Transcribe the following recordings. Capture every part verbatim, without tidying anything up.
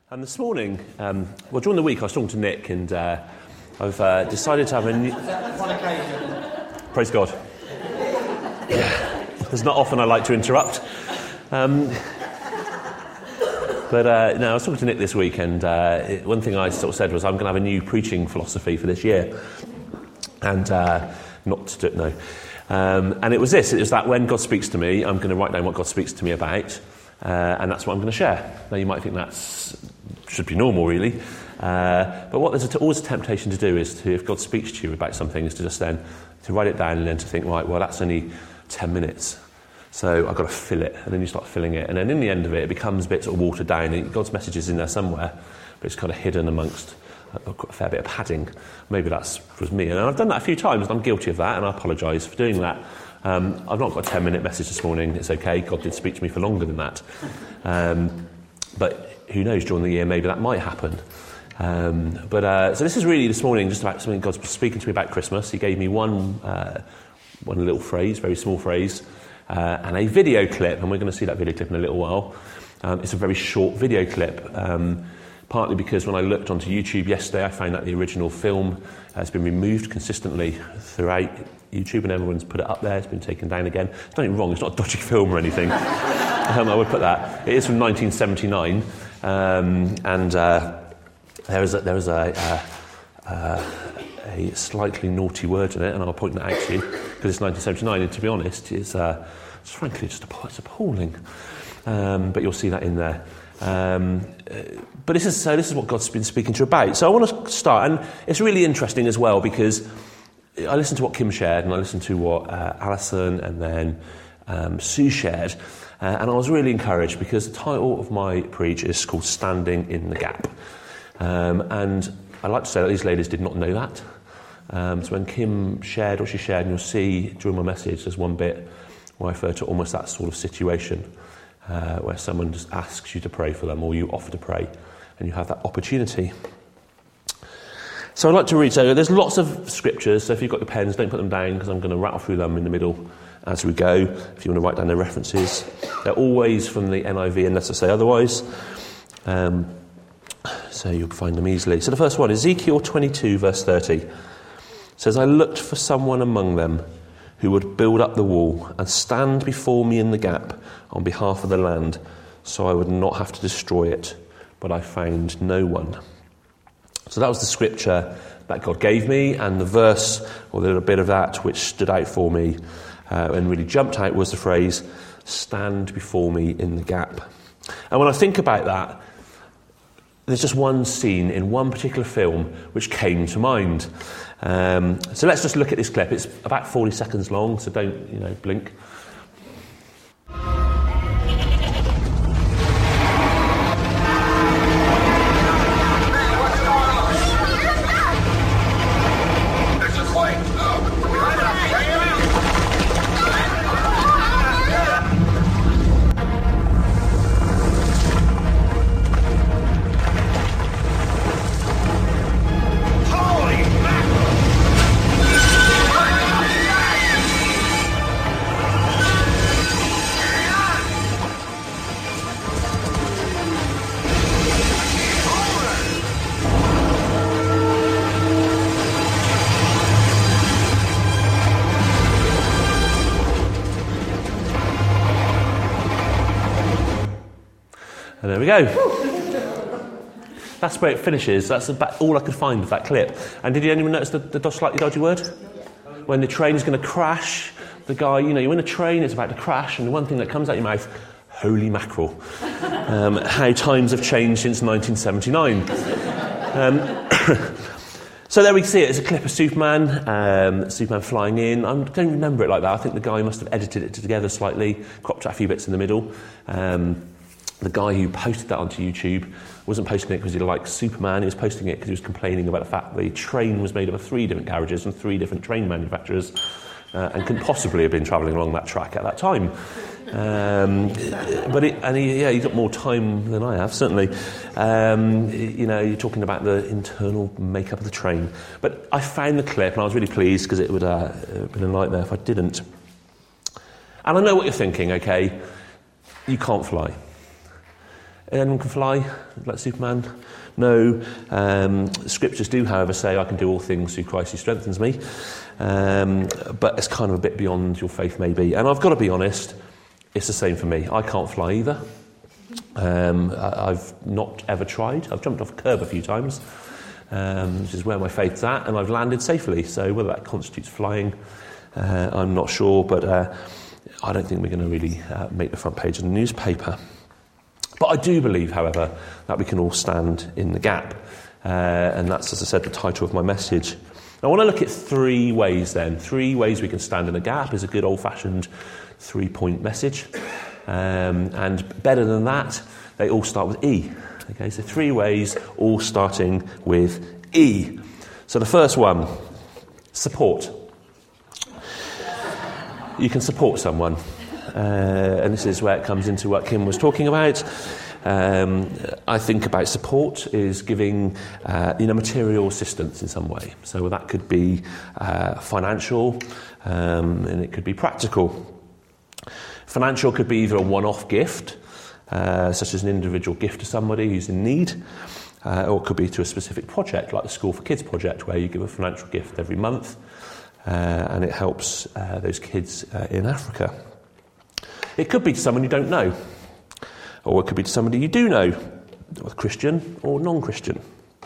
And this morning, um, well, during the week, I was talking to Nick, and uh, I've uh, decided to have a new... One occasion. Praise God. Yeah. It's not often I like to interrupt. Um, but uh, no, I was talking to Nick this week, and uh, it, one thing I sort of said was I'm going to have a new preaching philosophy for this year. And uh, not to do no. Um, and it was this, it was that when God speaks to me, I'm going to write down what God speaks to me about, uh, and that's what I'm going to share. Now, you might think that's should be normal, really. Uh, but what there's a t- always a temptation to do is to, if God speaks to you about something, is to just then to write it down and then to think, right, well, that's only ten minutes. So I've got to fill it, and then you start filling it. And then in the end of it, it becomes a bit sort of watered down. And God's message is in there somewhere, but it's kind of hidden amongst a, a fair bit of padding. Maybe that's was me. And I've done that a few times, and I'm guilty of that, and I apologise for doing that. Um, I've not got a ten-minute message this morning. It's okay. God did speak to me for longer than that. Um, but who knows, during the year, maybe that might happen. Um, but uh, so this is really this morning just about something God's speaking to me about Christmas. He gave me one uh, one little phrase, very small phrase, uh, and a video clip, and we're going to see that video clip in a little while. Um, it's a very short video clip, um, partly because when I looked onto YouTube yesterday, I found that the original film has been removed consistently throughout YouTube, and everyone's put it up there. It's been taken down again. It's not even wrong. It's not a dodgy film or anything. um, I would put that. It is from nineteen seventy-nine, um, and uh, there is a, there is a, a, a, a slightly naughty word in it, and I'll point that out to you because it's nineteen seventy-nine. And to be honest, it's, uh, it's frankly just it's appalling. Um, but you'll see that in there. Um, but this is so. This is what God's been speaking to you about. So I want to start, and it's really interesting as well because I listened to what Kim shared, and I listened to what uh, Alison and then um, Sue shared, uh, and I was really encouraged because the title of my preach is called "Standing in the Gap," um, and I like to say that these ladies did not know that. Um, so when Kim shared what she shared, and you'll see during my message, there's one bit where I refer to almost that sort of situation uh, where someone just asks you to pray for them, or you offer to pray, and you have that opportunity. So I'd like to read, so there's lots of scriptures, so if you've got your pens, don't put them down, because I'm going to rattle through them in the middle as we go, if you want to write down their references. They're always from the N I V, unless I say otherwise, um, so you'll find them easily. So the first one, Ezekiel twenty-two, verse thirty, says, "I looked for someone among them who would build up the wall and stand before me in the gap on behalf of the land, so I would not have to destroy it, but I found no one." So that was the scripture that God gave me, and the verse, or the little bit of that, which stood out for me uh, and really jumped out was the phrase, "stand before me in the gap." And when I think about that, there's just one scene in one particular film which came to mind. Um, so let's just look at this clip. It's about forty seconds long, so don't, you know, blink. And there we go. That's where it finishes. That's about all I could find of that clip. And did anyone notice the, the slightly dodgy word? When the train is going to crash, the guy, you know, you're in a train, it's about to crash, and the one thing that comes out your mouth, holy mackerel. Um, how times have changed since nineteen seventy-nine. Um, so there we see it. It's a clip of Superman, um, Superman flying in. I don't remember it like that. I think the guy must have edited it together slightly, cropped out a few bits in the middle. Um, The guy who posted that onto YouTube wasn't posting it because he liked Superman, he was posting it because he was complaining about the fact that the train was made up of three different garages and three different train manufacturers uh, and couldn't possibly have been travelling along that track at that time. Um, but it, and he, yeah, he's got more time than I have, certainly. Um, you know, you're talking about the internal makeup of the train. But I found the clip and I was really pleased because it would uh, have been a nightmare if I didn't. And I know what you're thinking, okay, you can't fly. Anyone can fly like Superman? No. Um, scriptures do, however, say I can do all things through Christ who strengthens me. Um, but it's kind of a bit beyond your faith, maybe. And I've got to be honest, it's the same for me. I can't fly either. Um, I, I've not ever tried. I've jumped off a curb a few times, um, which is where my faith's at, and I've landed safely. So whether that constitutes flying, uh, I'm not sure, but uh, I don't think we're going to really uh, make the front page of the newspaper. But I do believe, however, that we can all stand in the gap. Uh, and that's, as I said, the title of my message. I want to look at three ways then. Three ways we can stand in the gap is a good old-fashioned three-point message. Um, and better than that, they all start with E. Okay, so three ways, all starting with E. So the first one, support. You can support someone. Uh, and this is where it comes into what Kim was talking about. Um, I think about support is giving uh, you know, material assistance in some way. So that could be uh, financial, um, and it could be practical. Financial could be either a one-off gift, uh, such as an individual gift to somebody who's in need, uh, or it could be to a specific project, like the School for Kids project, where you give a financial gift every month, uh, and it helps uh, those kids uh, in Africa. It could be to someone you don't know, or it could be to somebody you do know, whether Christian or non-Christian.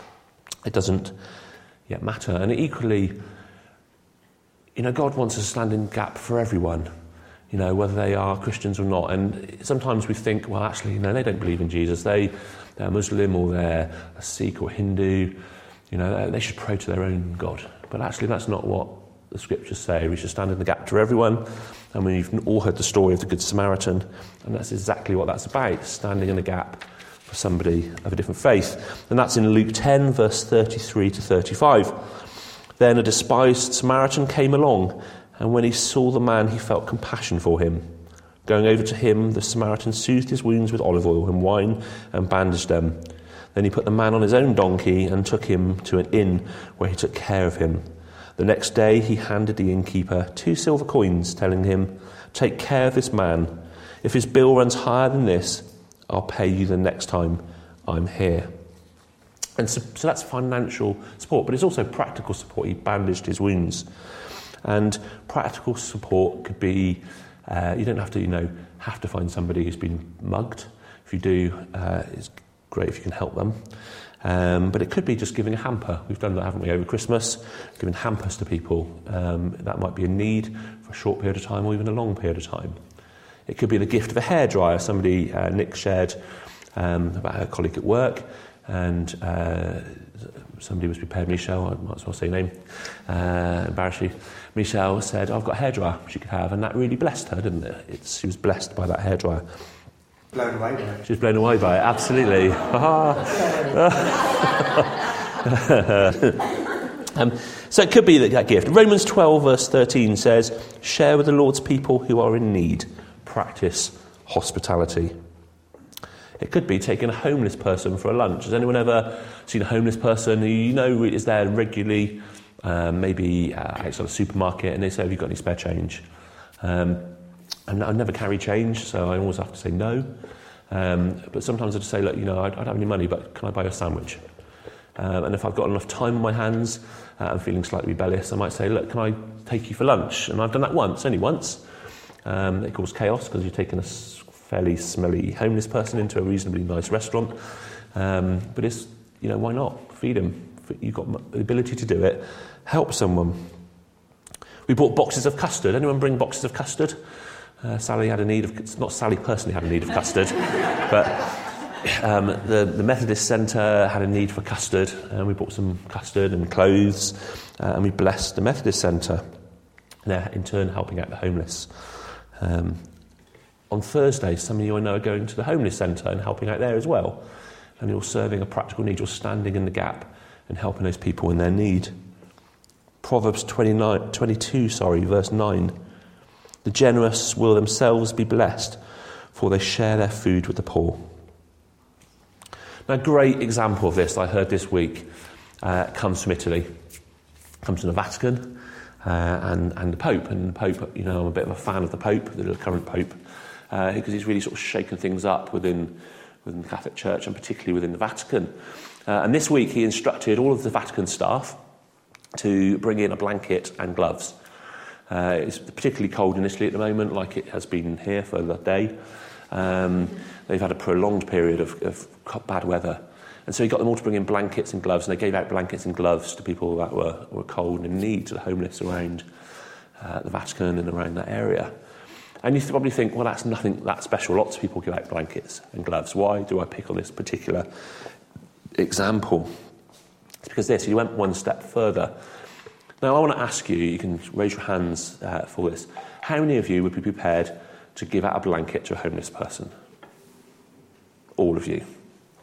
It doesn't yet matter. And equally, you know, God wants us to stand in the gap for everyone, you know, whether they are Christians or not. And sometimes we think, well, actually, you know, they don't believe in Jesus. They, they're Muslim or they're a Sikh or Hindu. You know, they should pray to their own God. But actually, that's not what the scriptures say. We should stand in the gap for everyone. And we've all heard the story of the Good Samaritan, and that's exactly what that's about, standing in the gap for somebody of a different faith. And that's in Luke ten, verse thirty-three to thirty-five. Then a despised Samaritan came along, and when he saw the man, he felt compassion for him. Going over to him, the Samaritan soothed his wounds with olive oil and wine and bandaged them. Then he put the man on his own donkey and took him to an inn where he took care of him. The next day he handed the innkeeper two silver coins, telling him, "Take care of this man. If his bill runs higher than this, I'll pay you the next time I'm here." And so, so that's financial support, but it's also practical support. He bandaged his wounds. And practical support could be, uh, you don't have to, you know, have to find somebody who's been mugged. If you do, uh, it's great if you can help them. Um, but it could be just giving a hamper. We've done that, haven't we, over Christmas? Giving hampers to people. Um, that might be a need for a short period of time or even a long period of time. It could be the gift of a hairdryer. Somebody, uh, Nick shared um, about her colleague at work, and uh, somebody was prepared, Michelle, I might as well say name, uh, embarrass you. Michelle said, "I've got a hairdryer she could have," and that really blessed her, didn't it? It's, she was blessed by that hairdryer. Blown away by it. She was blown away by it, absolutely. um, so it could be that, that gift. Romans twelve, verse thirteen says, "Share with the Lord's people who are in need. Practice hospitality." It could be taking a homeless person for a lunch. Has anyone ever seen a homeless person who you know is there regularly, um, maybe uh, outside a supermarket, and they say, "Have you got any spare change?" Um, And I never carry change, so I always have to say no. Um, but sometimes I just say, "Look, you know, I don't have any money, but can I buy you a sandwich?" Um, and if I've got enough time on my hands, uh, I'm feeling slightly rebellious, I might say, "Look, can I take you for lunch?" And I've done that once, only once. Um, it caused chaos because you're taking a fairly smelly homeless person into a reasonably nice restaurant. Um, but it's, you know, why not? Feed him. You've got the ability to do it. Help someone. We bought boxes of custard. Anyone bring boxes of custard? Uh, Sally had a need of, not Sally personally had a need of custard, but um, the, the Methodist Centre had a need for custard, and we bought some custard and clothes, uh, and we blessed the Methodist Centre, and they're in turn helping out the homeless. Um, on Thursday, some of you I know are going to the homeless centre and helping out there as well, and you're serving a practical need, you're standing in the gap and helping those people in their need. Proverbs twenty-nine, twenty-two, sorry, verse nine. "The generous will themselves be blessed, for they share their food with the poor." Now, a great example of this I heard this week uh, comes from Italy. Comes from the Vatican uh, and, and the Pope. And the Pope, you know, I'm a bit of a fan of the Pope, the current Pope, uh, because he's really sort of shaken things up within within the Catholic Church and particularly within the Vatican. Uh, and this week he instructed all of the Vatican staff to bring in a blanket and gloves. Uh, it's particularly cold in Italy at the moment, like it has been here for the day. Um, they've had a prolonged period of, of bad weather. And so he got them all to bring in blankets and gloves, and they gave out blankets and gloves to people that were, were cold and in need, to the homeless around uh, the Vatican and around that area. And you probably think, well, that's nothing that special. Lots of people give out blankets and gloves. Why do I pick on this particular example? It's because this, he went one step further. Now, I want to ask you, you can raise your hands uh, for this. How many of you would be prepared to give out a blanket to a homeless person? All of you.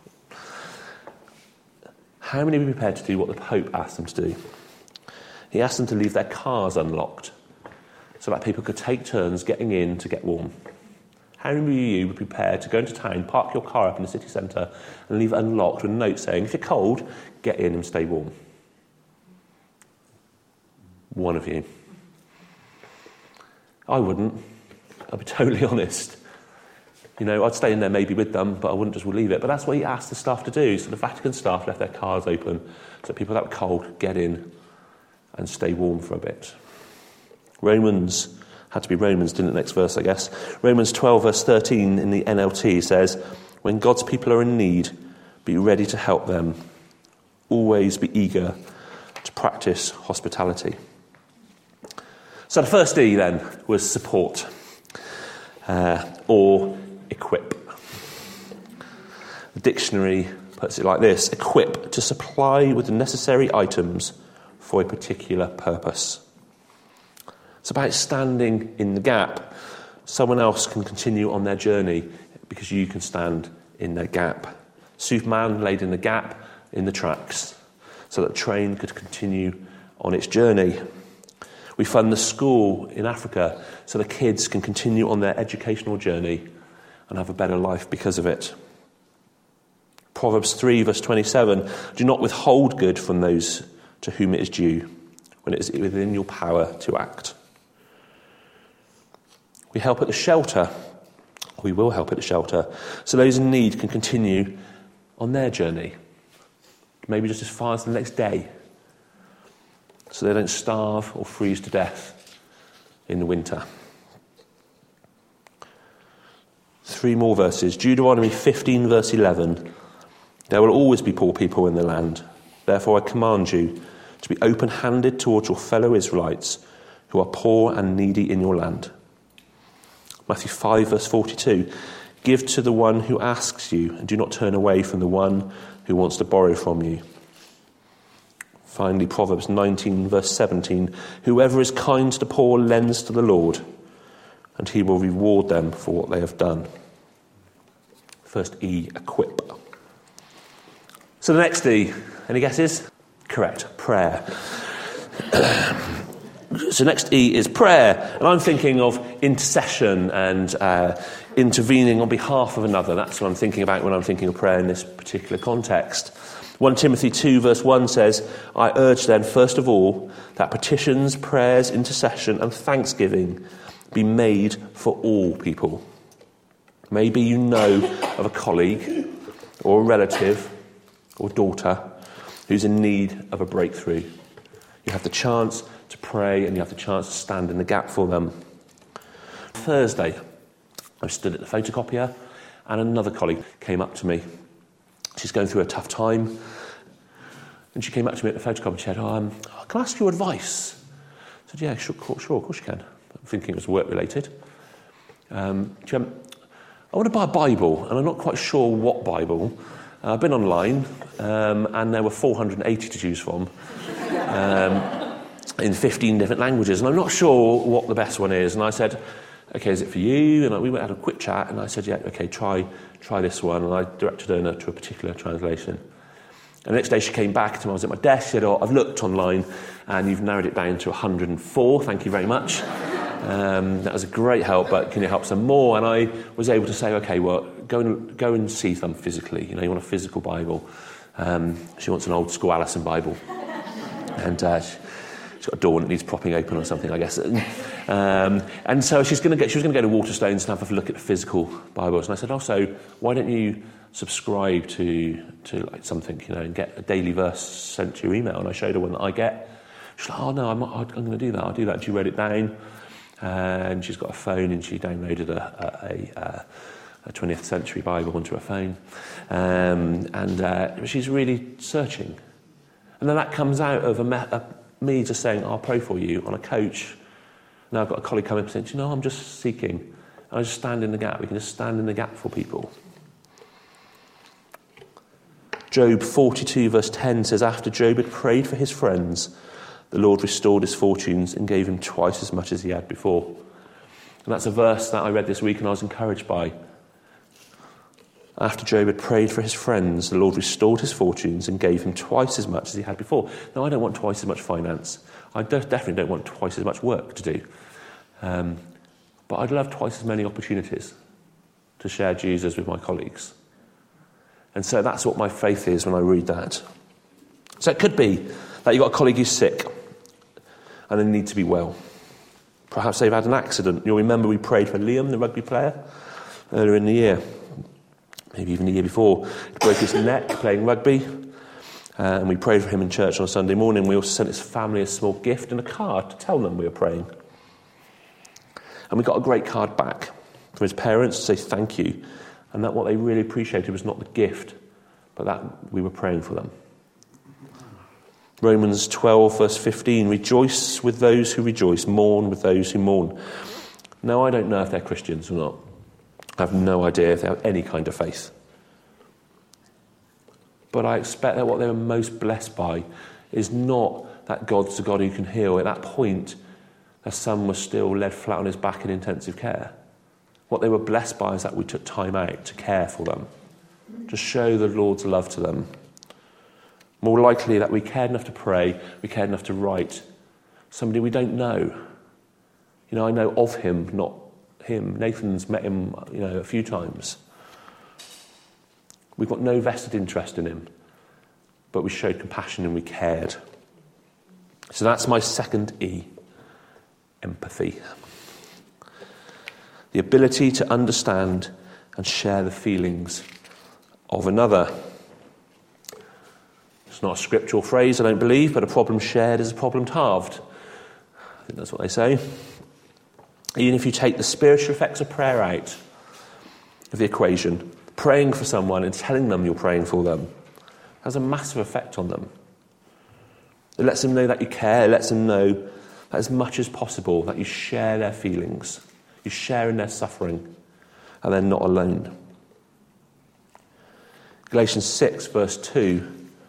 How many would be prepared to do what the Pope asked them to do? He asked them to leave their cars unlocked so that people could take turns getting in to get warm. How many of you would be prepared to go into town, park your car up in the city centre and leave it unlocked with a note saying, if you're cold, get in and stay warm? One of you. I wouldn't. I'll be totally honest. You know, I'd stay in there maybe with them, but I wouldn't just leave it. But that's what he asked the staff to do. So the Vatican staff left their cars open so people that were cold get in and stay warm for a bit. Romans, had to be Romans, didn't it? Next verse, I guess. Romans twelve, verse thirteen in the N L T says, when God's people are in need, be ready to help them. Always be eager to practice hospitality. So the first E then was support, uh, or equip. The dictionary puts it like this: equip, to supply with the necessary items for a particular purpose. It's about standing in the gap. Someone else can continue on their journey because you can stand in their gap. Superman laid in the gap in the tracks so that the train could continue on its journey. We fund the school in Africa so the kids can continue on their educational journey and have a better life because of it. Proverbs three, verse twenty-seven, do not withhold good from those to whom it is due, when it is within your power to act. We help at the shelter. We will help at the shelter, so those in need can continue on their journey, maybe just as far as the next day, so they don't starve or freeze to death in the winter. Three more verses. Deuteronomy fifteen, verse eleven. There will always be poor people in the land. Therefore I command you to be open-handed towards your fellow Israelites who are poor and needy in your land. Matthew five, verse forty-two. Give to the one who asks you, and do not turn away from the one who wants to borrow from you. Finally, Proverbs nineteen, verse seventeen. Whoever is kind to the poor lends to the Lord, and he will reward them for what they have done. First E, equip. So the next E, any guesses? Correct, prayer. So next E is prayer, and I'm thinking of intercession and uh, intervening on behalf of another. That's what I'm thinking about when I'm thinking of prayer in this particular context. First Timothy two, verse one says, I urge then, first of all, that petitions, prayers, intercession and thanksgiving be made for all people. Maybe you know of a colleague or a relative or daughter who's in need of a breakthrough. You have the chance to pray and you have the chance to stand in the gap for them. Thursday, I stood at the photocopier and another colleague came up to me. She's going through a tough time. And she came up to me at the photocopier and said, oh, um, can I ask your advice? I said, yeah, sure, sure, of course you can. I'm thinking it was work-related. Um, she went, I want to buy a Bible, and I'm not quite sure what Bible. Uh, I've been online, um, and there were four hundred eighty to choose from um, in fifteen different languages, and I'm not sure what the best one is. And I said, okay, is it for you? And we went had a quick chat, and I said, yeah, okay, try try this one. And I directed her to a particular translation. And the next day she came back to me, I was at my desk, she said, oh, I've looked online, and you've narrowed it down to one hundred four, thank you very much. Um, that was a great help, but can you help some more? And I was able to say, okay, well, go and go and see them physically. You know, you want a physical Bible. Um, she wants an old school Allison Bible. And uh, she's got a door that needs propping open or something, I guess. Um, and so she's going to get. She was going to go to Waterstones and have a look at the physical Bibles. And I said, oh, so why don't you subscribe to to like something, you know, and get a daily verse sent to your email? And I showed her one that I get. She's like, oh no, I'm not, I'm going to do that. I'll do that. She wrote it down, and she's got a phone, and she downloaded a, a, a, a twentieth century Bible onto her phone, um, and uh, she's really searching. And then that comes out of a, me- a, me just saying, I'll pray for you on a coach. Now I've got a colleague coming up and saying, you know, I'm just seeking. And I just stand in the gap. We can just stand in the gap for people. Job forty-two verse ten says, after Job had prayed for his friends, the Lord restored his fortunes and gave him twice as much as he had before. And that's a verse that I read this week and I was encouraged by. After Job had prayed for his friends, the Lord restored his fortunes and gave him twice as much as he had before. Now, I don't want twice as much finance. I definitely don't want twice as much work to do. Um, but I'd love twice as many opportunities to share Jesus with my colleagues. And so that's what my faith is when I read that. So it could be that you've got a colleague who's sick and they need to be well. Perhaps they've had an accident. You'll remember we prayed for Liam, the rugby player, earlier in the year. Maybe even the year before. He broke his neck playing rugby. Uh, and we prayed for him in church on a Sunday morning. We also sent his family a small gift and a card to tell them we were praying. And we got a great card back from his parents to say thank you. And that what they really appreciated was not the gift, but that we were praying for them. Romans twelve verse fifteen, rejoice with those who rejoice, mourn with those who mourn. Now, I don't know if they're Christians or not. I have no idea if they have any kind of faith. But I expect that what they were most blessed by is not that God's the God who can heal. At that point, their son was still led flat on his back in intensive care. What they were blessed by is that we took time out to care for them, to show the Lord's love to them. More likely that we cared enough to pray, we cared enough to write. Somebody we don't know. You know, I know of him, not him. Nathan's met him, you know, a few times. We've got no vested interest in him, but we showed compassion and we cared. So that's my second E, empathy. The ability to understand and share the feelings of another. It's not a scriptural phrase, I don't believe, but a problem shared is a problem halved. I think that's what they say. Even if you take the spiritual effects of prayer out of the equation, praying for someone and telling them you're praying for them has a massive effect on them. It lets them know that you care. It lets them know that as much as possible that you share their feelings. You share in their suffering and they're not alone. Galatians six verse two.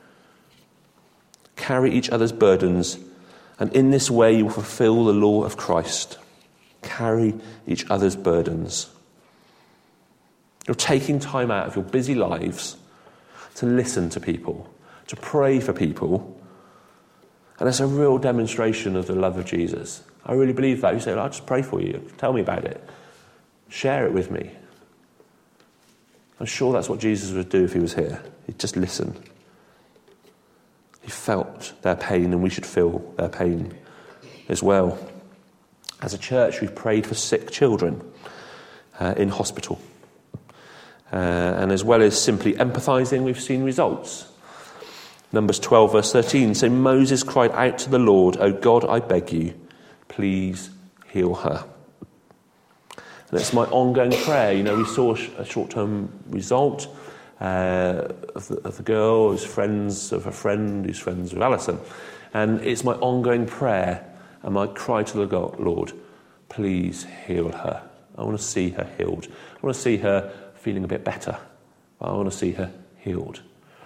Carry each other's burdens, and in this way you will fulfill the law of Christ. Carry each other's burdens. You're taking time out of your busy lives to listen to people, to pray for people. And it's a real demonstration of the love of Jesus. I really believe that. You say, I'll just pray for you. Tell me about it. Share it with me. I'm sure that's what Jesus would do if he was here. He'd just listen. He felt their pain, and we should feel their pain as well. As a church, we've prayed for sick children uh, in hospital. Uh, and as well as simply empathising, we've seen results. Numbers twelve verse thirteen. So Moses cried out to the Lord, "O God, I beg you, please heal her." And it's my ongoing prayer. You know, we saw a short-term result uh, of, the, of the girl who's friends of a friend who's friends with Alison. And it's my ongoing prayer and my cry to the God, Lord, please heal her. I want to see her healed. I want to see her feeling a bit better. I want to see her healed.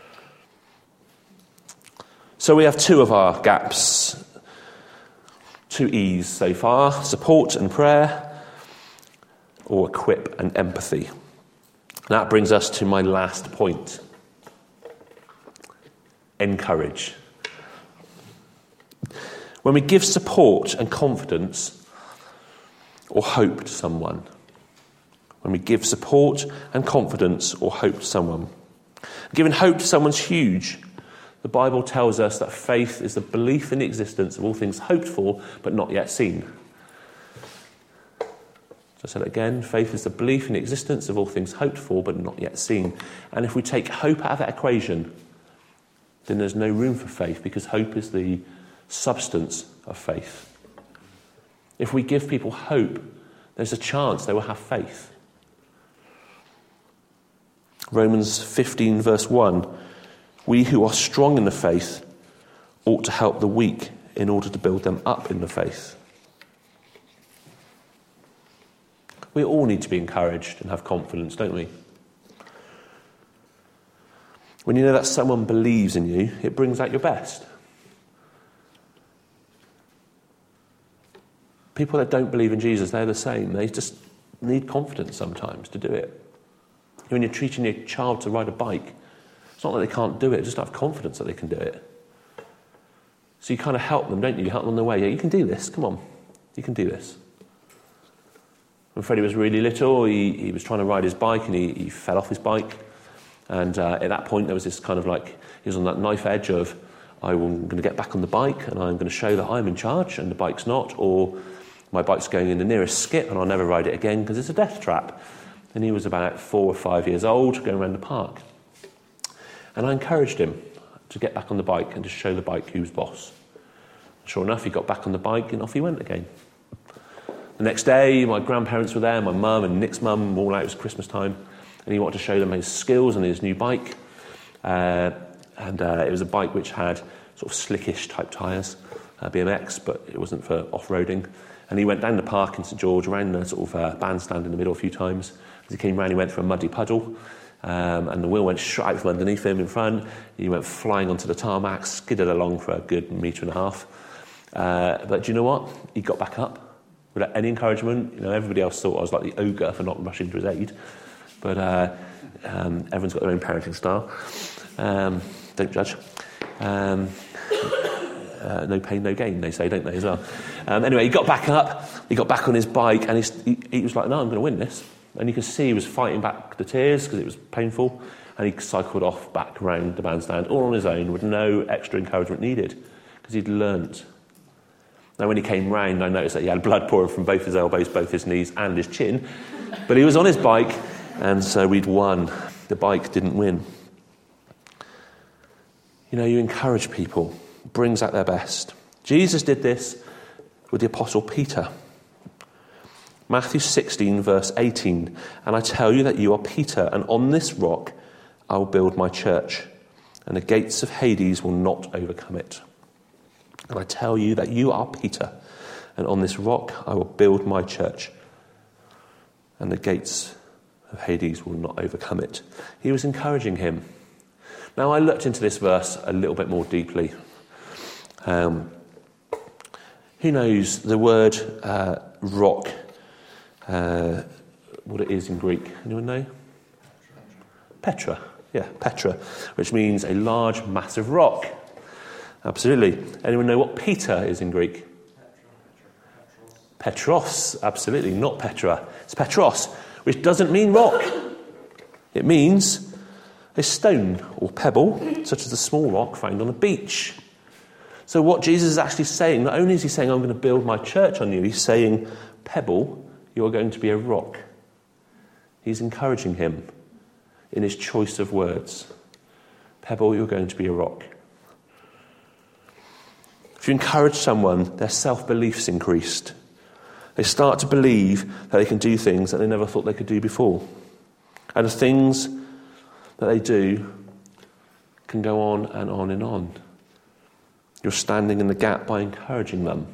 So we have two of our gaps, two E's so far, support and prayer, or equip and empathy. And that brings us to my last point. Encourage. When we give support and confidence or hope to someone, when we give support and confidence or hope to someone, giving hope to someone's huge. The Bible tells us that faith is the belief in the existence of all things hoped for but not yet seen. I said it again, faith is the belief in the existence of all things hoped for but not yet seen. And if we take hope out of that equation, then there's no room for faith, because hope is the substance of faith. If we give people hope, there's a chance they will have faith. Romans fifteen verse one, we who are strong in the faith ought to help the weak in order to build them up in the faith. We all need to be encouraged and have confidence, don't we? When you know that someone believes in you, it brings out your best. People that don't believe in Jesus, they're the same. They just need confidence sometimes to do it. When you're teaching your child to ride a bike, it's not that they can't do it, just have confidence that they can do it. So you kind of help them, don't you? You help them on the way. Yeah, you can do this. Come on. You can do this. When Freddie was really little, he, he was trying to ride his bike and he, he fell off his bike. And uh, at that point, there was this kind of like, he was on that knife edge of, I'm going to get back on the bike and I'm going to show that I'm in charge and the bike's not, or my bike's going in the nearest skip and I'll never ride it again because it's a death trap. And he was about four or five years old, going around the park. And I encouraged him to get back on the bike and to show the bike who's boss. Sure enough, he got back on the bike and off he went again. The next day, my grandparents were there, my mum and Nick's mum, all out, it was Christmas time. And he wanted to show them his skills on his new bike. Uh, and uh, it was a bike which had sort of slickish type tyres, uh, B M X, but it wasn't for off-roading. And he went down the park in St George, around the sort of uh, bandstand in the middle a few times. As he came round, he went through a muddy puddle, um, and the wheel went straight out from underneath him in front. He went flying onto the tarmac, skidded along for a good metre and a half. Uh, but do you know what? He got back up without any encouragement. You know, everybody else thought I was like the ogre for not rushing to his aid. But uh, um, everyone's got their own parenting style. Um, don't judge. Um, uh, no pain, no gain, they say, don't they, as well? Um, anyway, he got back up, he got back on his bike, and he, he was like, no, I'm going to win this. And you can see he was fighting back the tears because it was painful, and he cycled off back around the bandstand, all on his own, with no extra encouragement needed, because he'd learnt. Now, when he came round, I noticed that he had blood pouring from both his elbows, both his knees, and his chin. But he was on his bike, and so we'd won. The bike didn't win. You know, you encourage people. It brings out their best. Jesus did this with the Apostle Peter. Matthew sixteen, verse eighteen. And I tell you that you are Peter, and on this rock I will build my church, and the gates of Hades will not overcome it. And I tell you that you are Peter, and on this rock I will build my church, and the gates of Hades will not overcome it. He was encouraging him. Now, I looked into this verse a little bit more deeply. Um, who knows the word uh, rock, uh, what it is in Greek? Anyone know? Petra. Yeah, Petra, which means a large, massive rock. Absolutely. Anyone know what Peter is in Greek? Petros, absolutely, not Petra. It's Petros, which doesn't mean rock. It means a stone or pebble, such as a small rock found on a beach. So what Jesus is actually saying, not only is he saying, I'm going to build my church on you, he's saying, pebble, you are going to be a rock. He's encouraging him in his choice of words. Pebble, you're going to be a rock. If you encourage someone, their self-belief's increased. They start to believe that they can do things that they never thought they could do before. And the things that they do can go on and on and on. You're standing in the gap by encouraging them.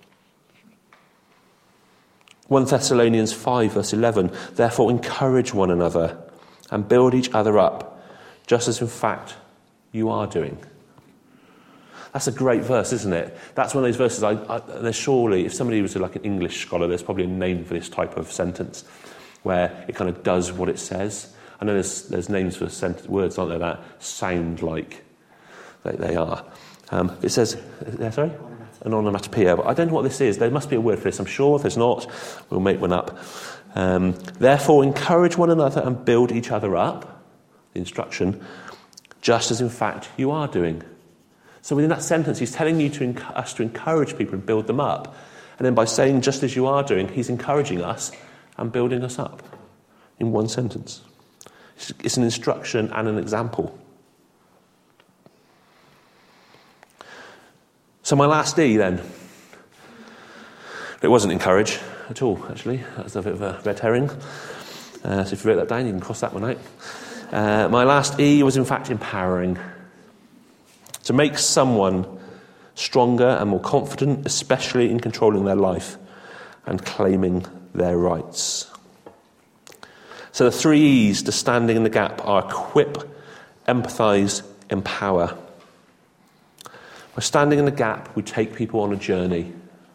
First Thessalonians five, verse eleven, therefore encourage one another and build each other up, just as in fact you are doing. That's a great verse, isn't it? That's one of those verses, I, I, there's surely, if somebody was like an English scholar, there's probably a name for this type of sentence, where it kind of does what it says. I know there's, there's names for sent- words, aren't there, that sound like they, they are. Um, it says, uh, sorry? An onomatopoeia, but I don't know what this is. There must be a word for this, I'm sure. If there's not, we'll make one up. Um, therefore, encourage one another and build each other up, the instruction, just as in fact you are doing. So within that sentence, he's telling you to enc- us to encourage people and build them up. And then by saying just as you are doing, he's encouraging us and building us up in one sentence. It's an instruction and an example. So my last E then, it wasn't encourage at all, actually. That's a bit of a red herring. Uh, so if you wrote that down, you can cross that one out. Uh, my last E was in fact empowering. To make someone stronger and more confident, especially in controlling their life and claiming their rights. So the three E's to standing in the gap are equip, empathise, empower. By standing in the gap, we take people on a journey.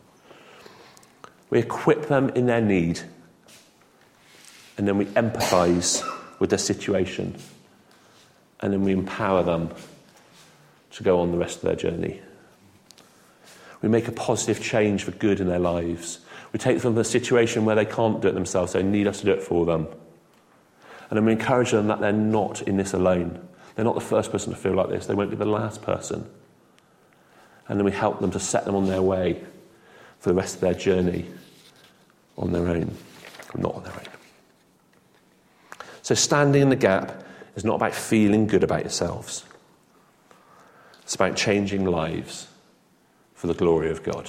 We equip them in their need, and then we empathise with their situation, and then we empower them to go on the rest of their journey. We make a positive change for good in their lives. We take them from a situation where they can't do it themselves, they need us to do it for them. And then we encourage them that they're not in this alone. They're not the first person to feel like this. They won't be the last person. And then we help them to set them on their way for the rest of their journey on their own, or not on their own. So standing in the gap is not about feeling good about yourselves. It's about changing lives for the glory of God.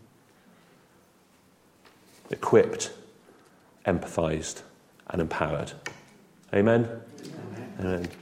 Equipped, empathised, and empowered. Amen? Amen. Amen.